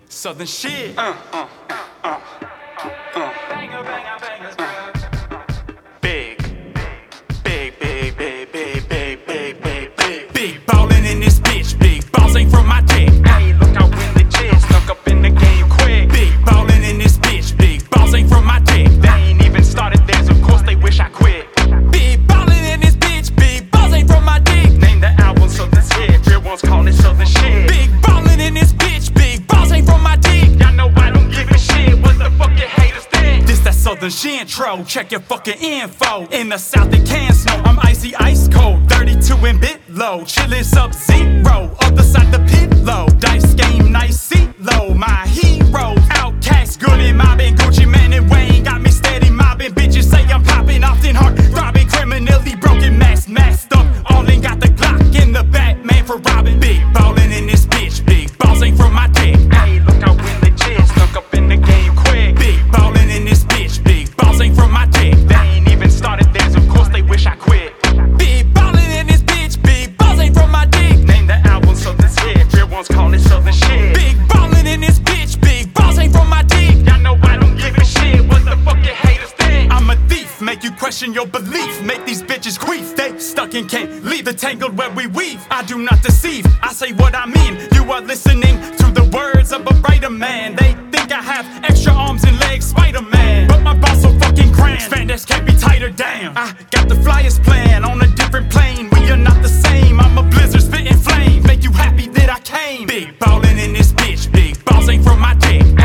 Southern shit. Big, big, big, big, big, big, big, big, big. Big ballin' in this bitch. Big balls ain't from my dick. Hey, look out when the jets snuck up in the game quick. Big ballin' in this bitch. Big balls ain't from my dick. They ain't even started theirs, of course they wish I quit. Big ballin' in this bitch. Big balls ain't from my dick. Name the album Southern's hit. Real ones call it Southern shit. Big ballin' in this bitch. Big balls ain't from my dick. Y'all know I don't give a shit. What the fuck you haters think? This that Southern Shintro. Check your fucking info. In the South it can snow. I'm icy, ice cold. 32 and bit low. Chillin' Sub-Zero. Other side the pit low. Dice game, nice seat low. My heroes. Outcast, good and mobbing. Gucci Man and Wayne got me steady mobbing. Bitches say I'm popping. Often heart throbbing. Criminally broken, masked up. All in got the Glock in the Batman for robbing. Big ballin' in this bitch. Big balls ain't from my dick. Hey, look out when the jets snuck up in the game quick. Big ballin' in this bitch. Big balls ain't from my dick. They ain't even started theirs, of course they wish I quit. Big ballin' in this bitch. Big balls ain't from my dick. Name the album Southern's hit. Real ones call it Southern shit. Big ballin' in this bitch. Big balls ain't from my dick. Y'all know I don't give a shit. What the fuck you haters think? I'm a thief. Make you question your belief. Make these bitches queef. They stuck and can't leave the tangled web we weave. I do not deceive. I say what I mean. You are listening to the words of a writer man. They think I have extra arms and legs, Spider-Man. But my boss so fucking grand. Spandex can't be tighter, damn. I got the flyest plan on a different plane. We are not the same. I'm a blizzard spitting flames. Make you happy that I came. Big ballin' in this bitch. Big balls ain't from my dick.